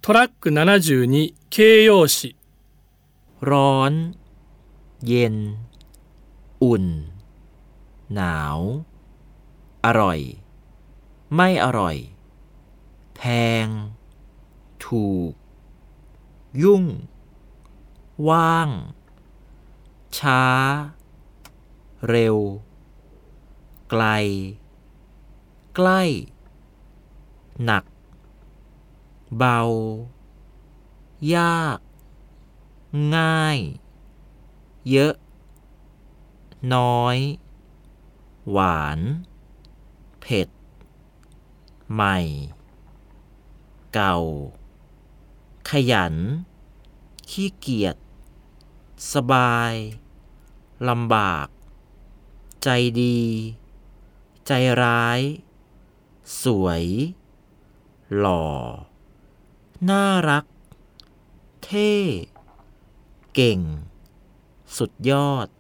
トラック72形容詞ร้อนเย็นอุ่นหนาวอร่อยไม่อร่อยแพงถูกยุ่งว่างช้าเร็วไกลใกล้หนักเบายากง่ายเยอะน้อยหวานเผ็ดใหม่เก่าขยันขี้เกียจสบายลำบากใจดีใจร้ายสวยหล่อน่ารักเท่เก่งสุดยอด